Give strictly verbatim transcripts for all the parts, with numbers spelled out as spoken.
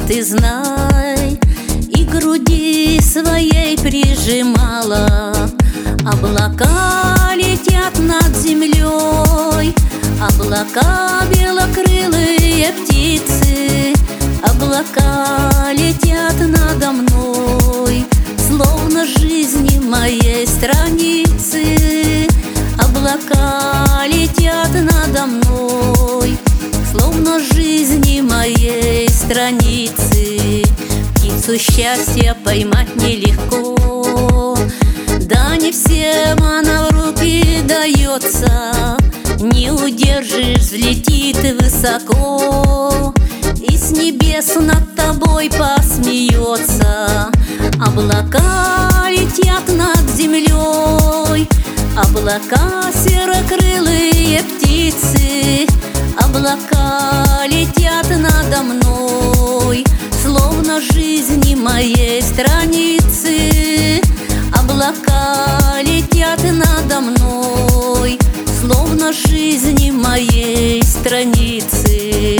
ты знай, и к груди своей прижимала. Облака летят над землей, облака белокрылые птицы, облака летят надо мной, словно жизни моей страницы. Облака летят надо мной, словно жизни моей страницы. Птицу счастья поймать нелегко, да не всем она в руки дается. Не удержишь, взлетит высоко, и с небес над тобой посмеется. Облака летят над землей, облака серокрылые птицы, облака летят надо мной, словно жизни моей страницы. Облака летят надо мной, словно жизни моей страницы.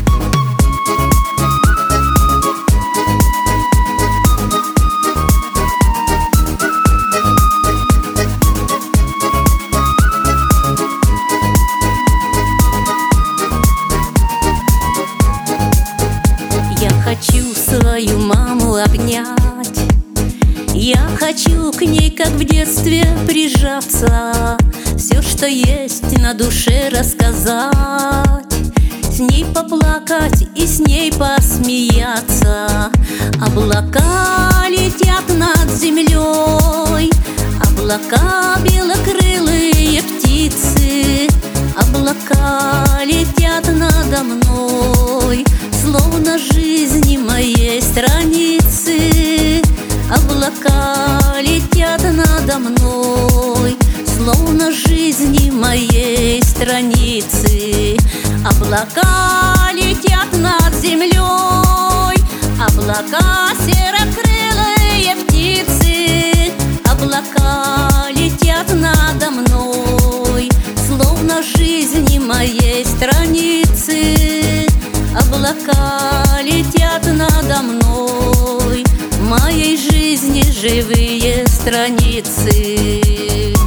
Я хочу свою маму обнять, я хочу к ней, как в детстве, прижаться, все, что есть на душе, рассказать, с ней поплакать и с ней посмеяться. Облака летят над землей, облака белокрылые птицы, облака летят надо мной, словно жизни моей страницы. Облака летят надо мной, словно жизни моей страницы. Облака летят над землей, облака серокрылые птицы, облака летят надо мной, словно жизни моей страницы. Облака летят надо мной, моей жизни живые страницы.